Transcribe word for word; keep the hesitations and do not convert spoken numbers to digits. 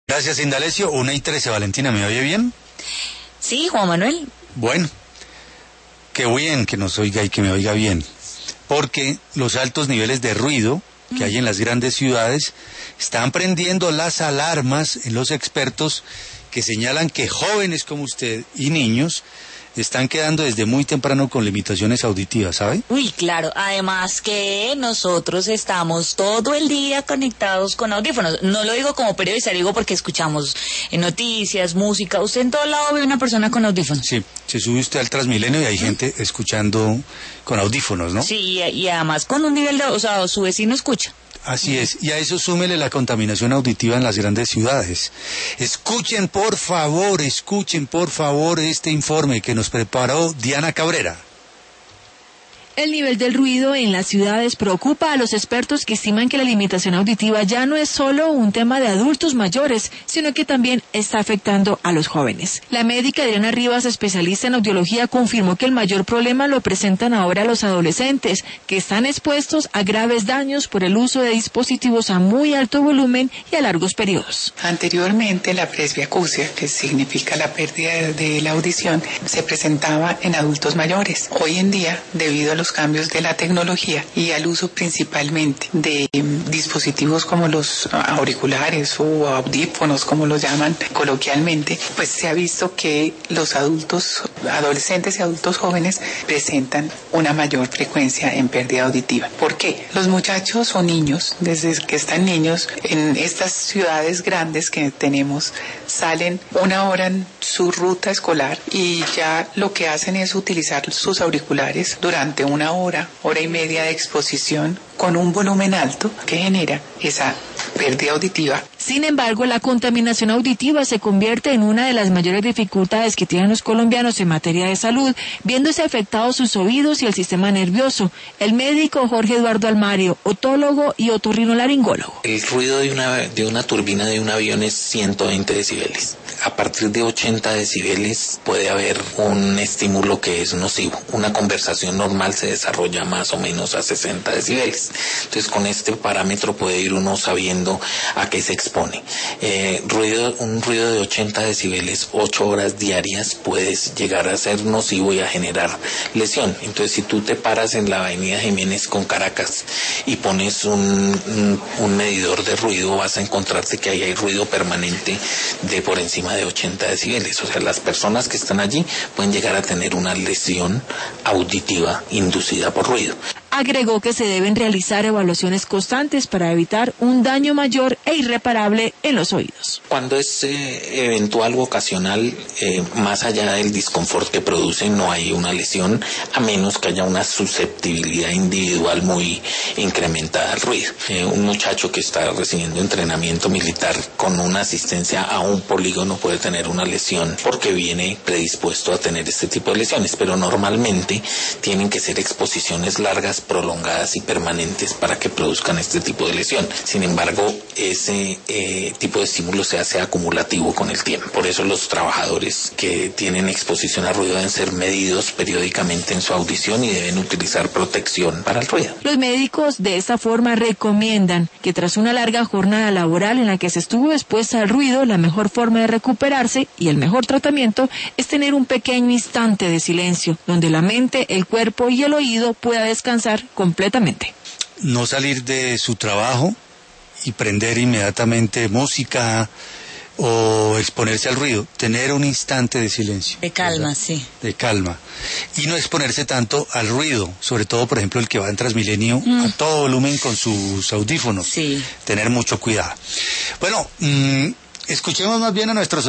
Gracias, Indalecio. Una y trece, Valentina, ¿me oye bien? Sí, Juan Manuel. Bueno, qué bien que nos oiga y que me oiga bien, porque los altos niveles de ruido que hay en las grandes ciudades están prendiendo las alarmas en los expertos que señalan que jóvenes como usted y niños están quedando desde muy temprano con limitaciones auditivas, ¿sabe? Uy, claro, además que nosotros estamos todo el día conectados con audífonos. No lo digo como periodista, lo digo porque escuchamos en noticias, música. Usted en todo lado ve una persona con audífonos. Sí, se sube usted al Transmilenio y hay gente escuchando con audífonos, ¿no? Sí, y además con un nivel de, o sea, su vecino escucha. Así es, y a eso súmele la contaminación auditiva en las grandes ciudades. Escuchen por favor, escuchen por favor este informe que nos preparó Diana Cabrera. El nivel del ruido en las ciudades preocupa a los expertos que estiman que la limitación auditiva ya no es solo un tema de adultos mayores, sino que también está afectando a los jóvenes. La médica Adriana Rivas, especialista en audiología, confirmó que el mayor problema lo presentan ahora los adolescentes, que están expuestos a graves daños por el uso de dispositivos a muy alto volumen y a largos periodos. Anteriormente, la presbiacusia, que significa la pérdida de, de la audición, se presentaba en adultos mayores. Hoy en día, debido a los cambios de la tecnología y al uso principalmente de eh, dispositivos como los auriculares o audífonos, como los llaman coloquialmente, pues se ha visto que los adultos, adolescentes y adultos jóvenes presentan una mayor frecuencia en pérdida auditiva. ¿Por qué? Los muchachos o niños, desde que están niños, en estas ciudades grandes que tenemos, salen una hora en su ruta escolar y ya lo que hacen es utilizar sus auriculares durante una hora, hora y media de exposición con un volumen alto que genera esa pérdida auditiva. Sin embargo, la contaminación auditiva se convierte en una de las mayores dificultades que tienen los colombianos en materia de salud, viéndose afectados sus oídos y el sistema nervioso. El médico Jorge Eduardo Almario, otólogo y otorrinolaringólogo. El ruido de una, de una turbina de un avión es ciento veinte decibeles. A partir de ochenta decibeles puede haber un estímulo que es nocivo. Una conversación normal se desarrolla más o menos a sesenta decibeles. Entonces, con este parámetro puede ir uno sabiendo a qué se expone. Eh, ruido, un ruido de ochenta decibeles, ocho horas diarias, puedes llegar a ser nocivo y a generar lesión. Entonces, si tú te paras en la avenida Jiménez con Caracas y pones un, un, un medidor de ruido, vas a encontrarte que ahí hay ruido permanente de por encima de ochenta decibeles. O sea, las personas que están allí pueden llegar a tener una lesión auditiva inducida por ruido. Agregó que se deben realizar evaluaciones constantes para evitar un daño mayor e irreparable en los oídos. Cuando es eh, eventual o ocasional, eh, más allá del disconfort que produce, no hay una lesión, a menos que haya una susceptibilidad individual muy incrementada al ruido. Eh, un muchacho que está recibiendo entrenamiento militar con una asistencia a un polígono puede tener una lesión porque viene predispuesto a tener este tipo de lesiones, pero normalmente tienen que ser exposiciones largas, prolongadas y permanentes para que produzcan este tipo de lesión. Sin embargo, ese eh, tipo de estímulo se hace acumulativo con el tiempo. Por eso los trabajadores que tienen exposición a ruido deben ser medidos periódicamente en su audición y deben utilizar protección para el ruido. Los médicos de esta forma recomiendan que tras una larga jornada laboral en la que se estuvo expuesta al ruido, la mejor forma de recuperarse y el mejor tratamiento es tener un pequeño instante de silencio, donde la mente, el cuerpo y el oído pueda descansar completamente. No salir de su trabajo y prender inmediatamente música o exponerse al ruido, tener un instante de silencio. De calma, ¿verdad? sí. De calma. Y no exponerse tanto al ruido, sobre todo, por ejemplo, el que va en Transmilenio mm. a todo volumen con sus audífonos. Sí. Tener mucho cuidado. Bueno, mmm, escuchemos más bien a nuestros